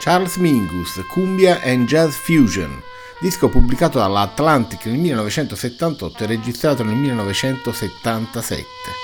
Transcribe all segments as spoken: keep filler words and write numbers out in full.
Charles Mingus, Cumbia and Jazz Fusion, disco pubblicato dalla Atlantic nel millenovecentosettantotto e registrato nel millenovecentosettantasette.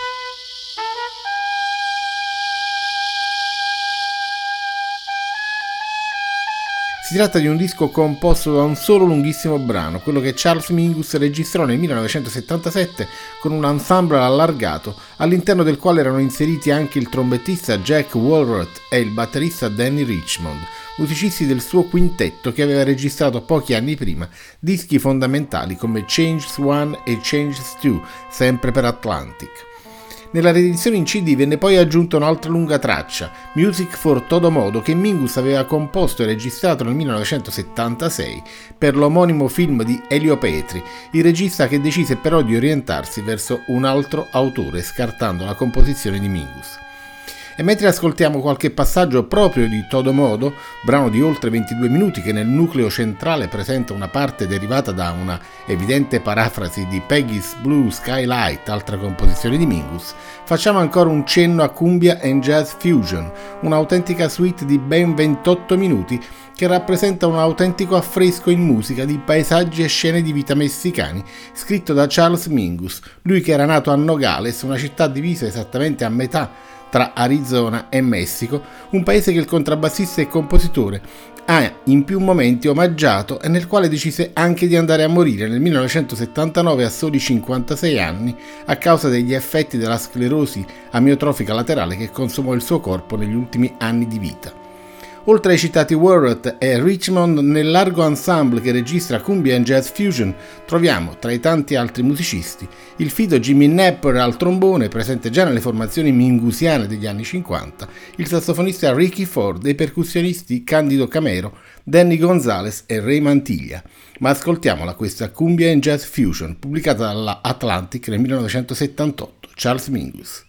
Si tratta di un disco composto da un solo lunghissimo brano, quello che Charles Mingus registrò nel millenovecentosettantasette con un ensemble allargato, all'interno del quale erano inseriti anche il trombettista Jack Walrath e il batterista Danny Richmond, musicisti del suo quintetto che aveva registrato pochi anni prima dischi fondamentali come Changes One e Changes Two, sempre per Atlantic. Nella riedizione in C D venne poi aggiunta un'altra lunga traccia, Music for Todo Modo, che Mingus aveva composto e registrato nel millenovecentosettantasei per l'omonimo film di Elio Petri, il regista che decise però di orientarsi verso un altro autore, scartando la composizione di Mingus. E mentre ascoltiamo qualche passaggio proprio di Todo Modo, brano di oltre ventidue minuti che nel nucleo centrale presenta una parte derivata da una evidente parafrasi di Peggy's Blue Skylight, altra composizione di Mingus, facciamo ancora un cenno a Cumbia and Jazz Fusion, un'autentica suite di ben ventotto minuti che rappresenta un autentico affresco in musica di paesaggi e scene di vita messicani, scritto da Charles Mingus, lui che era nato a Nogales, una città divisa esattamente a metà tra Arizona e Messico, un paese che il contrabbassista e compositore ha in più momenti omaggiato e nel quale decise anche di andare a morire nel millenovecentosettantanove a soli cinquantasei anni a causa degli effetti della sclerosi amiotrofica laterale che consumò il suo corpo negli ultimi anni di vita. Oltre ai citati Walrath e Richmond, nel largo ensemble che registra Cumbia and Jazz Fusion troviamo, tra i tanti altri musicisti, il fido Jimmy Napper al trombone, presente già nelle formazioni mingusiane degli anni cinquanta, il sassofonista Ricky Ford e i percussionisti Candido Camero, Danny Gonzalez e Ray Mantiglia. Ma ascoltiamola questa Cumbia and Jazz Fusion, pubblicata dalla Atlantic nel millenovecentosettantotto, Charles Mingus.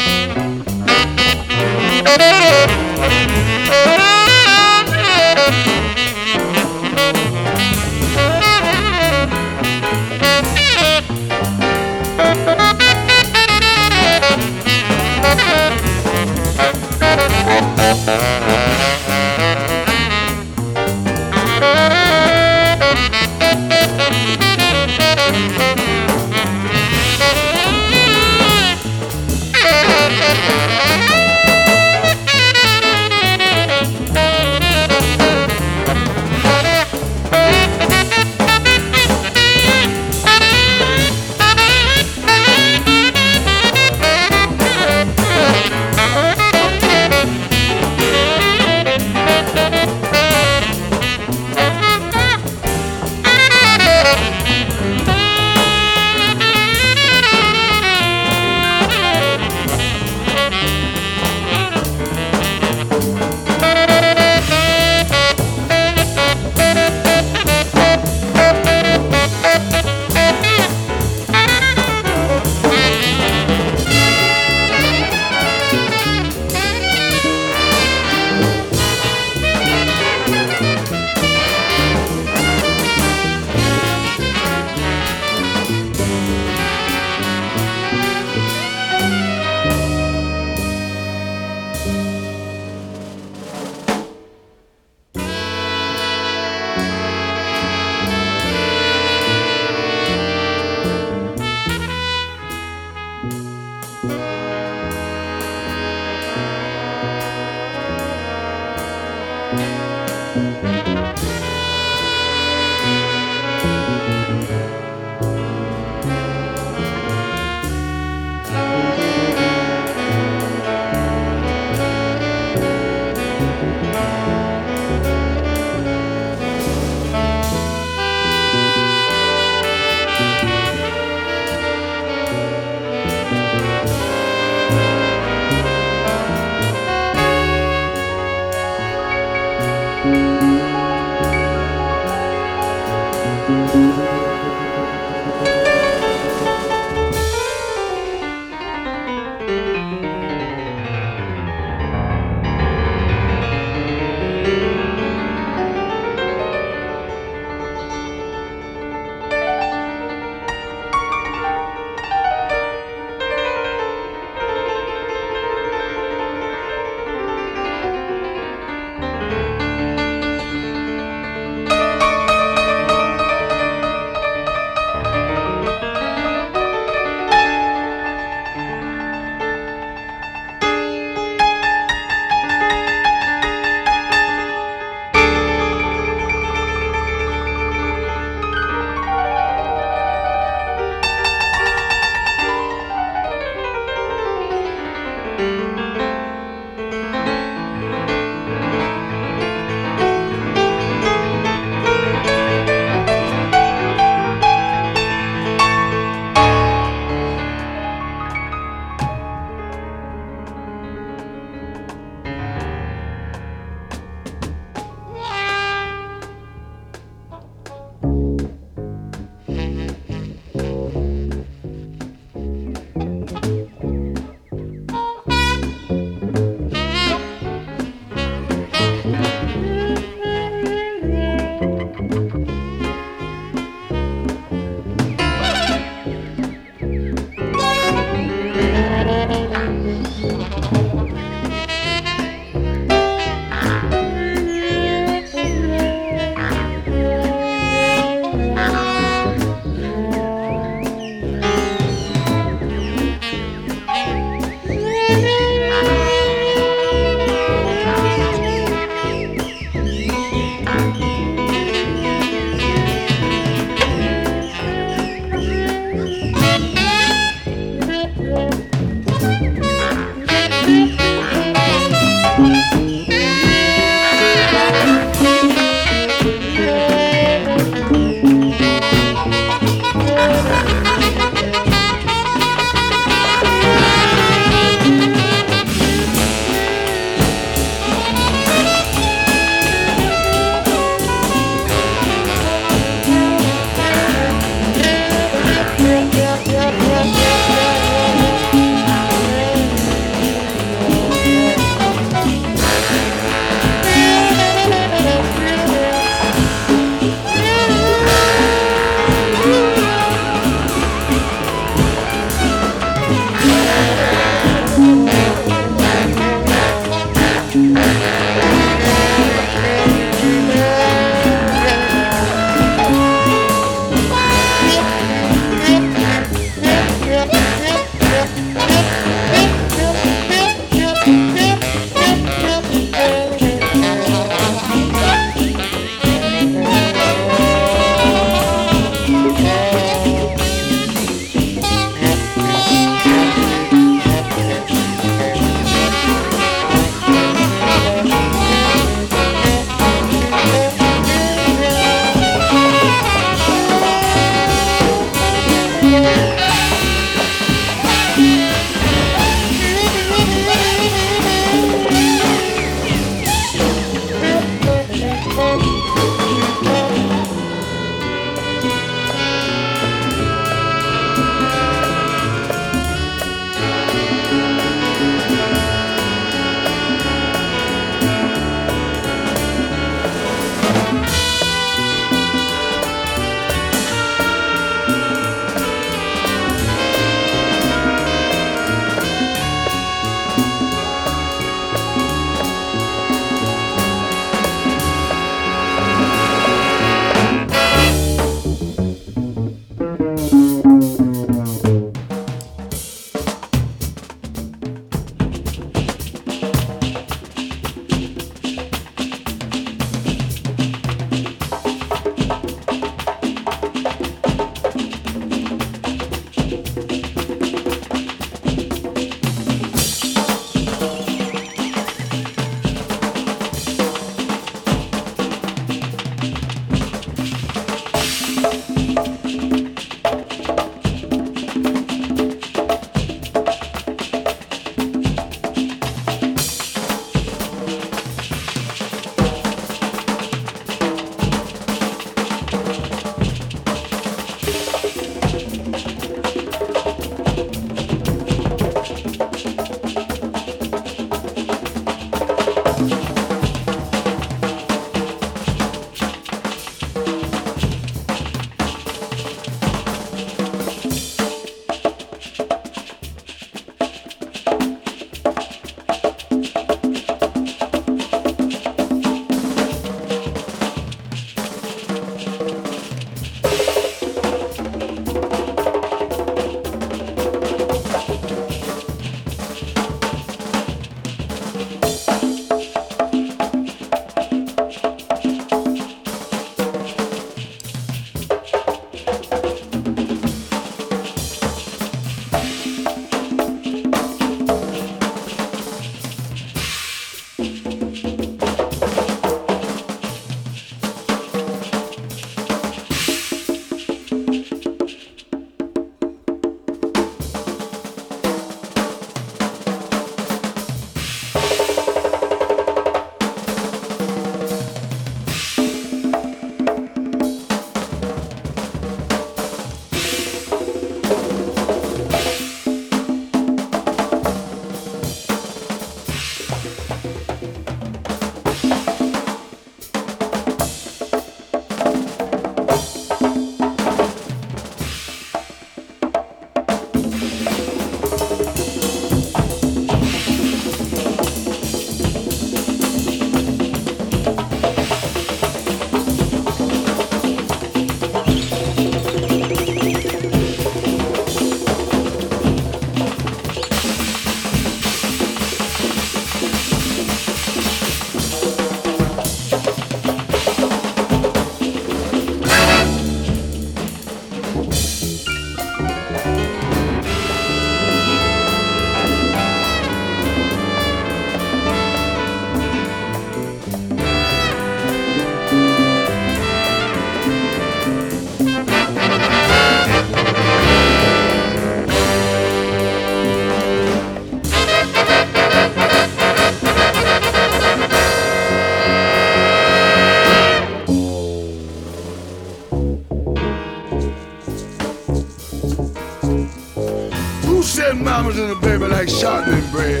mamas and a baby like shortening bread?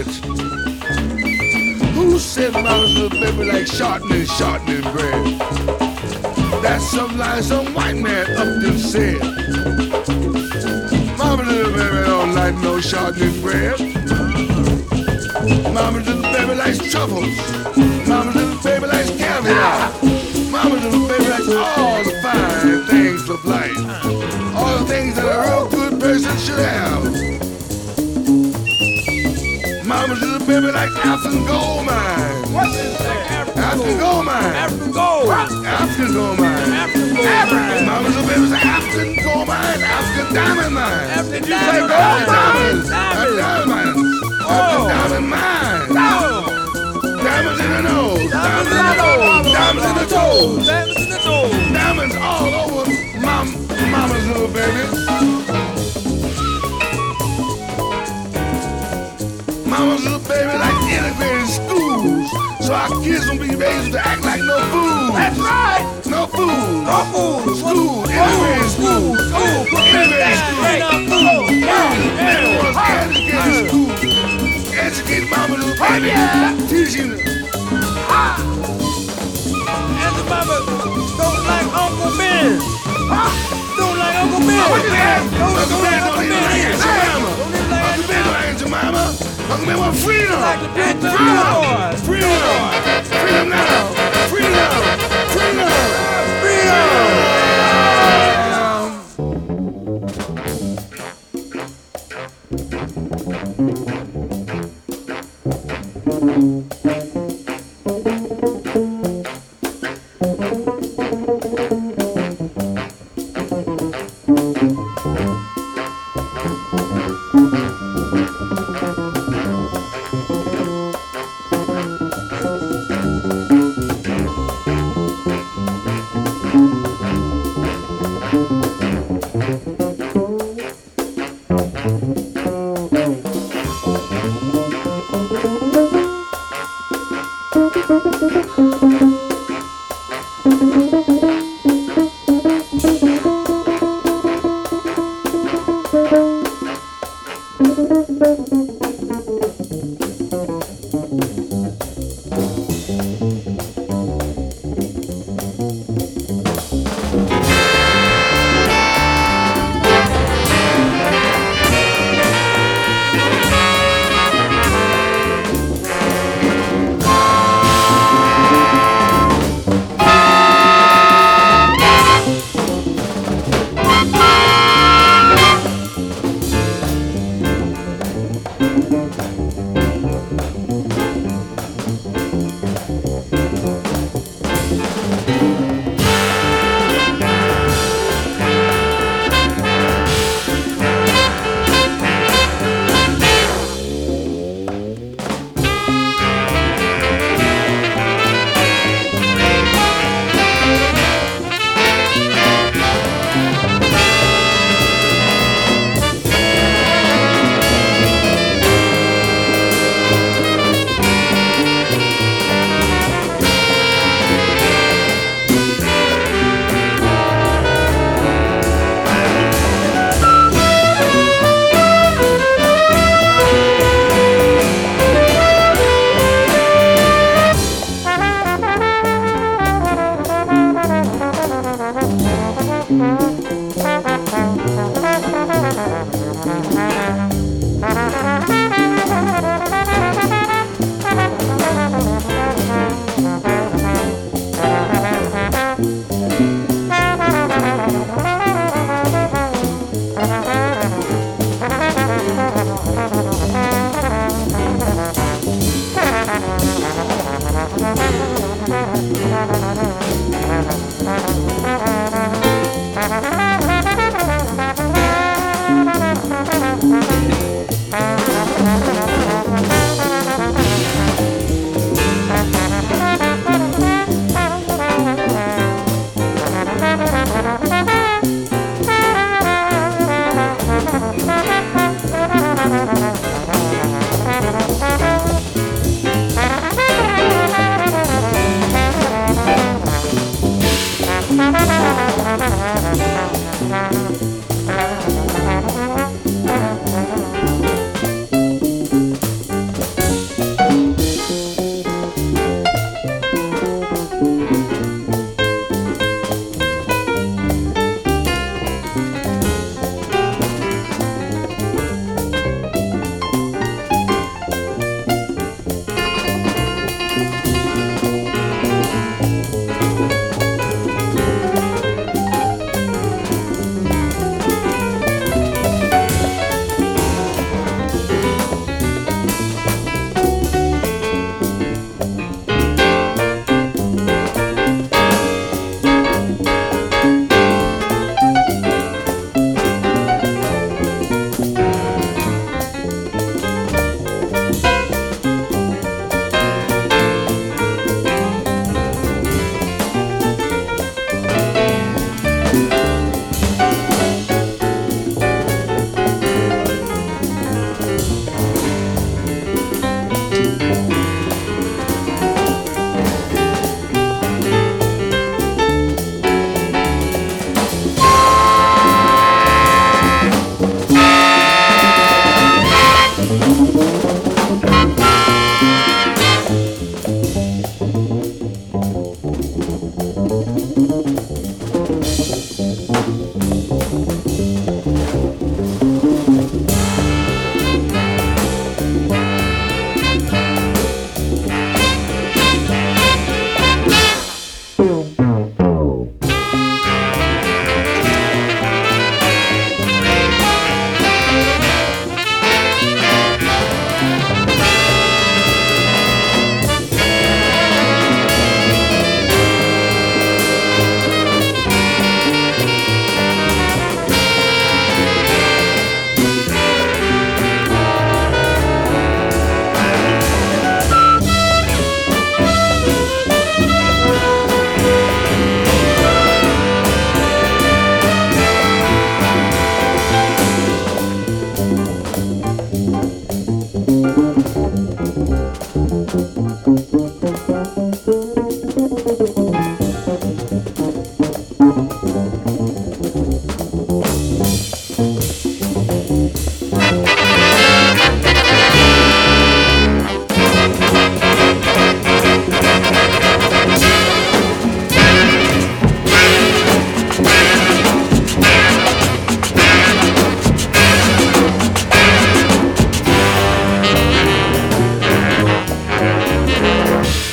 Who said mamas and a baby like shortening, shortening bread? That's some lie some white man up there said. Mama and a baby don't like no shortening bread. Mama and a baby baby likes truffles. Mama's little baby likes caviar. Mama's little baby likes all the fine things of life. All the things that a real good person should have. Mama's little baby likes African gold mine. What is that? African gold mine. African gold. African gold mine. African gold. African. Mama's little baby's African gold mine. African diamond mine. African You say diamond gold mine. diamonds. African diamond mine. Oh. African diamond mine. Oh. Diamonds in the nose. Diamonds in the nose. Diamonds in the toes. Diamonds in the toes. Diamonds all over mom, mama's little baby. Mama's little baby like integrated schools, so our kids won't be raised to act like no fools. That's right. No fools. No food. School, integrated school. School. Put me in Integrated that school. right now. Food. Yeah. Never was educated school. Educate mama little baby. Teach him. And the mama don't like Uncle Ben. Don't like Uncle Ben. Uncle Ben. Don't Uncle Ben don't even like Aunt Jemima. Don't even like Uncle Ben don't like Aunt Jemima. Uncle Ben want freedom. like the big Freedom. boys. Freedom. Freedom now. Freedom. Freedom. Freedom. Thank you.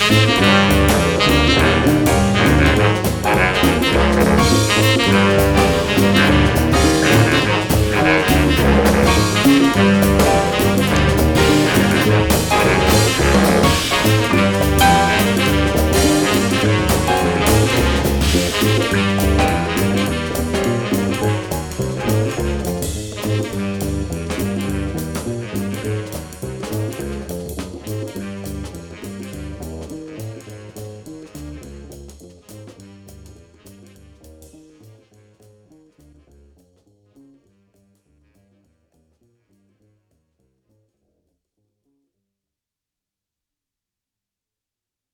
Thank